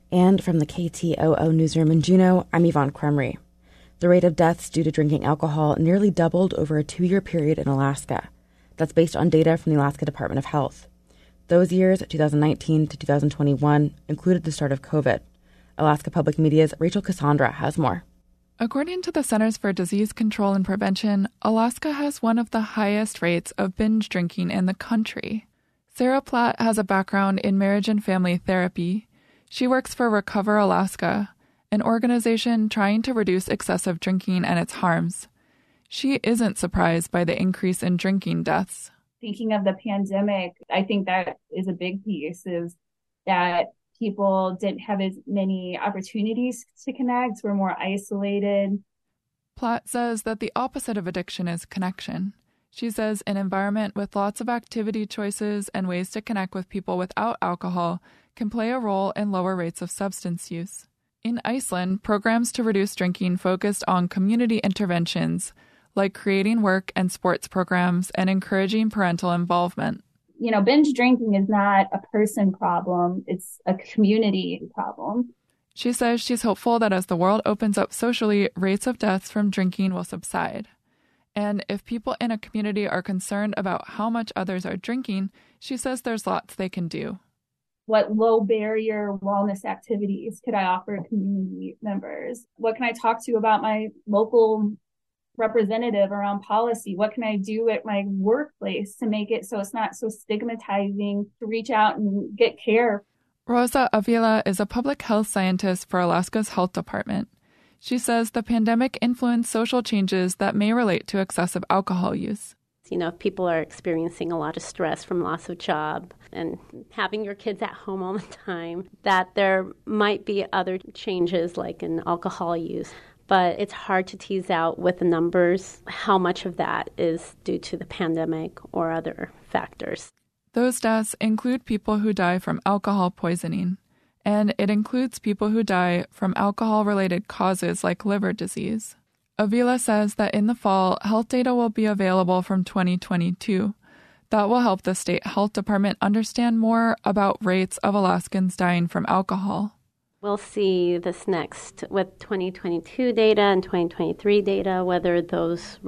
And from the KTOO newsroom in Juneau, I'm Yvonne Krumrie. The rate of deaths due to drinking alcohol nearly doubled over a 2-year period in Alaska. That's based on data from the Alaska Department of Health. Those years, 2019 to 2021, included the start of COVID. Alaska Public Media's Rachel Cassandra has more. According to the Centers for Disease Control and Prevention, Alaska has one of the highest rates of binge drinking in the country. Sarah Platt has a background in marriage and family therapy. She works for Recover Alaska, an organization trying to reduce excessive drinking and its harms. She isn't surprised by the increase in drinking deaths. Thinking of the pandemic, I think that is a big piece, is that people didn't have as many opportunities to connect, were more isolated. Platt says that the opposite of addiction is connection. She says an environment with lots of activity choices and ways to connect with people without alcohol can play a role in lower rates of substance use. In Iceland, programs to reduce drinking focused on community interventions, like creating work and sports programs and encouraging parental involvement. You know, binge drinking is not a person problem, it's a community problem. She says she's hopeful that as the world opens up socially, rates of deaths from drinking will subside. And if people in a community are concerned about how much others are drinking, she says there's lots they can do. What low barrier wellness activities could I offer community members? What can I talk to about my local representative around policy? What can I do at my workplace to make it so it's not so stigmatizing to reach out and get care? Rosa Avila is a public health scientist for Alaska's health department. She says the pandemic influenced social changes that may relate to excessive alcohol use. You know, if people are experiencing a lot of stress from loss of job and having your kids at home all the time, that there might be other changes like in alcohol use. But it's hard to tease out with the numbers how much of that is due to the pandemic or other factors. Those deaths include people who die from alcohol poisoning, and it includes people who die from alcohol-related causes like liver disease. Avila says that in the fall, health data will be available from 2022. That will help the state health department understand more about rates of Alaskans dying from alcohol. We'll see this next with 2022 data and 2023 data, whether those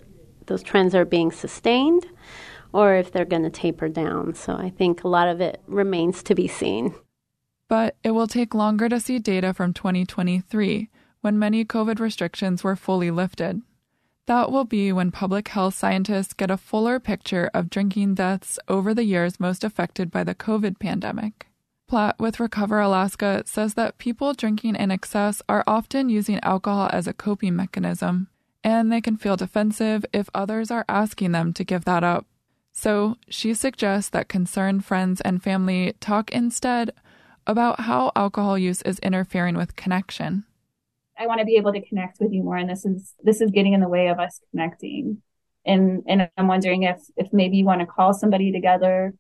trends are being sustained or if they're going to taper down. So I think a lot of it remains to be seen. But it will take longer to see data from 2023, when many COVID restrictions were fully lifted. That will be when public health scientists get a fuller picture of drinking deaths over the years most affected by the COVID pandemic. Platt with Recover Alaska says that people drinking in excess are often using alcohol as a coping mechanism, and they can feel defensive if others are asking them to give that up. So she suggests that concerned friends and family talk instead about how alcohol use is interfering with connection. I want to be able to connect with you more, and this is getting in the way of us connecting. And I'm wondering if maybe you want to call somebody together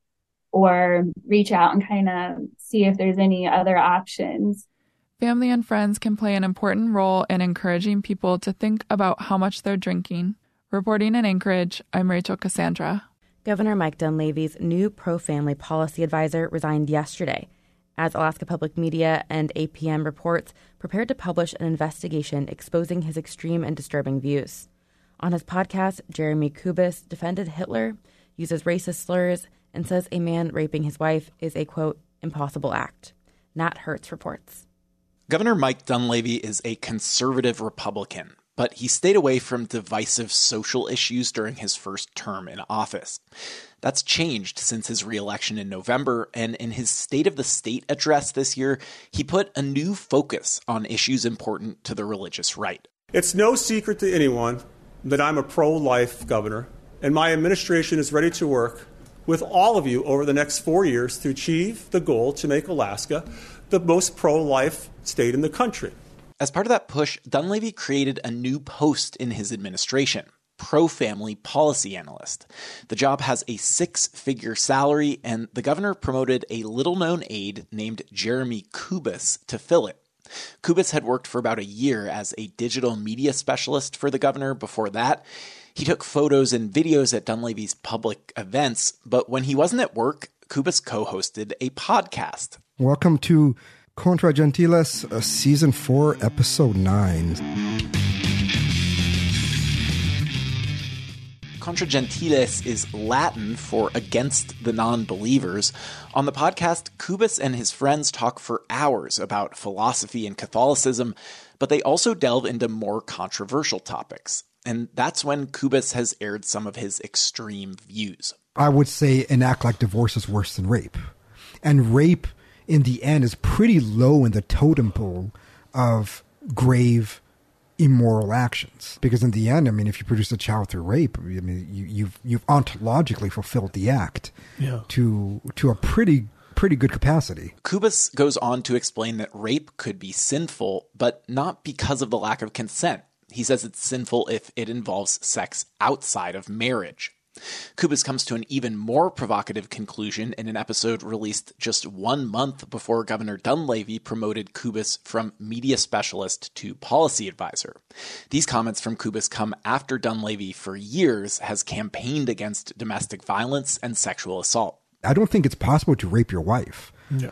or reach out and kind of see if there's any other options. Family and friends can play an important role in encouraging people to think about how much they're drinking. Reporting in Anchorage, I'm Rachel Cassandra. Governor Mike Dunleavy's new pro-family policy advisor resigned yesterday, as Alaska Public Media and APM reports prepared to publish an investigation exposing his extreme and disturbing views. On his podcast, Jeremy Kubis defended Hitler, uses racist slurs, and says a man raping his wife is a, quote, impossible act. Nat Hertz reports. Governor Mike Dunleavy is a conservative Republican, but he stayed away from divisive social issues during his first term in office. That's changed since his re-election in November, and in his State of the State address this year, he put a new focus on issues important to the religious right. It's no secret to anyone that I'm a pro-life governor, and my administration is ready to work with all of you over the next 4 years to achieve the goal to make Alaska the most pro-life state in the country. As part of that push, Dunleavy created a new post in his administration, pro-family policy analyst. The job has a 6-figure salary, and the governor promoted a little-known aide named Jeremy Kubis to fill it. Kubis had worked for about a year as a digital media specialist for the governor. Before that, he took photos and videos at Dunleavy's public events, but when he wasn't at work, Kubis co-hosted a podcast. Welcome to Contra Gentiles, Season 4, Episode 9. Contra Gentiles is Latin for against the non-believers. On the podcast, Kubis and his friends talk for hours about philosophy and Catholicism, but they also delve into more controversial topics. And that's when Kubis has aired some of his extreme views. I would say an act like divorce is worse than rape. And rape, in the end, is pretty low in the totem pole of grave immoral actions. Because in the end, I mean, if you produce a child through rape, I mean, you've ontologically fulfilled the act to a pretty good capacity. Kubis goes on to explain that rape could be sinful, but not because of the lack of consent. He says it's sinful if it involves sex outside of marriage. Kubis comes to an even more provocative conclusion in an episode released just 1 month before Governor Dunleavy promoted Kubis from media specialist to policy advisor. These comments from Kubis come after Dunleavy for years has campaigned against domestic violence and sexual assault. I don't think it's possible to rape your wife. Yeah.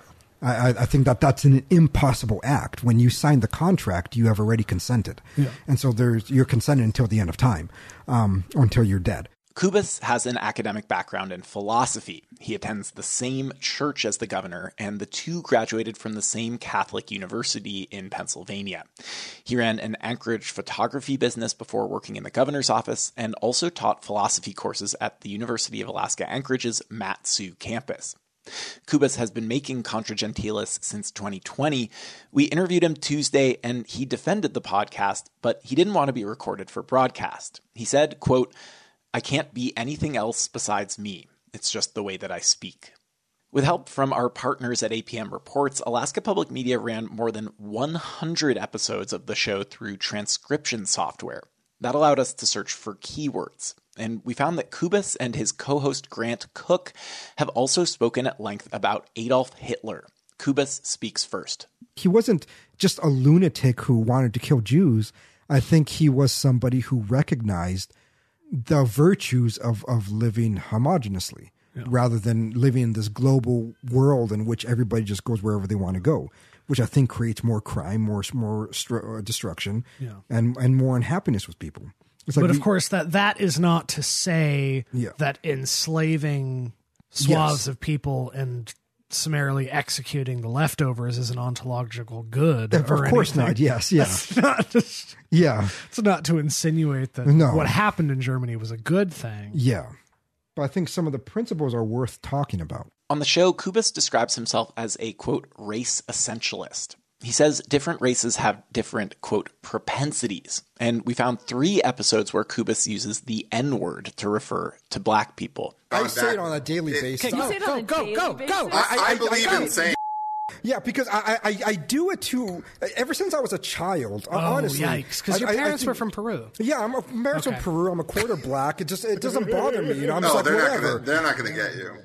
I think that's an impossible act. When you sign the contract, you have already consented. Yeah. And so you're consented until the end of time, or until you're dead. Kubis has an academic background in philosophy. He attends the same church as the governor, and the two graduated from the same Catholic university in Pennsylvania. He ran an Anchorage photography business before working in the governor's office, and also taught philosophy courses at the University of Alaska Anchorage's Mat-Su campus. Kubis has been making Contra Gentiles since 2020. We interviewed him Tuesday, and he defended the podcast, but he didn't want to be recorded for broadcast. He said, quote, "I can't be anything else besides me. It's just the way that I speak." With help from our partners at APM Reports, Alaska Public Media ran more than 100 episodes of the show through transcription software. That allowed us to search for keywords. And we found that Kubis and his co-host Grant Cook have also spoken at length about Adolf Hitler. Kubis speaks first. He wasn't just a lunatic who wanted to kill Jews. I think he was somebody who recognized the virtues of living homogeneously, rather than living in this global world in which everybody just goes wherever they want to go, which I think creates more crime, more destruction, and more unhappiness with people. Like but of course, that is not to say that enslaving swaths of people and summarily executing the leftovers is an ontological good. Of course not. Yes. Yeah. It's not just, it's not to insinuate that what happened in Germany was a good thing. Yeah. But I think some of the principles are worth talking about. On the show, Kubis describes himself as a, quote, race essentialist. He says different races have different, quote, propensities. And we found 3 episodes where Kubis uses the N-word to refer to black people. I say it on a daily basis. You say it on a daily basis? I believe in saying. Yeah, because I do it too. Ever since I was a child, honestly. Yikes! Because your parents were from Peru. Yeah, my parents from Peru. I'm a quarter black. It doesn't bother me. I'm no, just like, whatever. They're not going to get you.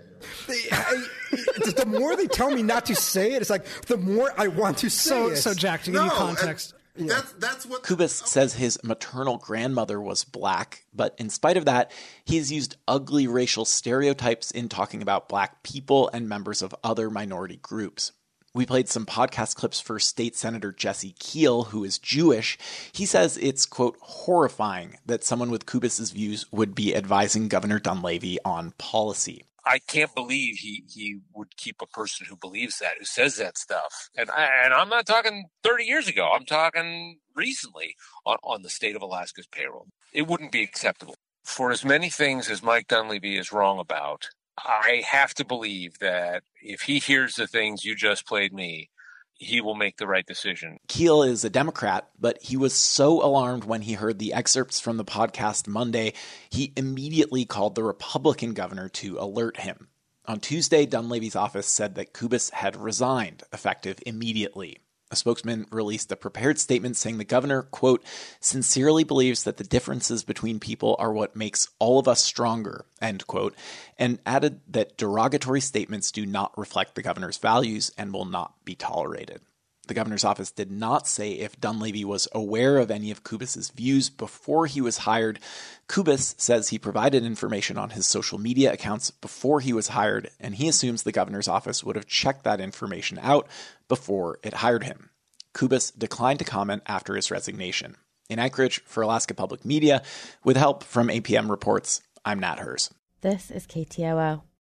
The more they tell me not to say it, it's like the more I want to say it. So Jack, to give you context. That's what Kubis says his maternal grandmother was black, but in spite of that, he's used ugly racial stereotypes in talking about black people and members of other minority groups. We played some podcast clips for State Senator Jesse Keel, who is Jewish. He says it's, quote, horrifying that someone with Kubis's views would be advising Governor Dunleavy on policy. I can't believe he would keep a person who believes that, who says that stuff. And I'm not talking 30 years ago. I'm talking recently on the state of Alaska's payroll. It wouldn't be acceptable. For as many things as Mike Dunleavy is wrong about, I have to believe that if he hears the things you just played me, he will make the right decision. Keel is a Democrat, but he was so alarmed when he heard the excerpts from the podcast Monday, he immediately called the Republican governor to alert him. On Tuesday, Dunleavy's office said that Kubis had resigned, effective immediately. A spokesman released a prepared statement saying the governor, quote, sincerely believes that the differences between people are what makes all of us stronger, end quote, and added that derogatory statements do not reflect the governor's values and will not be tolerated. The governor's office did not say if Dunleavy was aware of any of Kubas's views before he was hired. Kubas says he provided information on his social media accounts before he was hired, and he assumes the governor's office would have checked that information out before it hired him. Kubas declined to comment after his resignation. In Anchorage, for Alaska Public Media, with help from APM Reports, I'm Nat Hers. This is KTOO.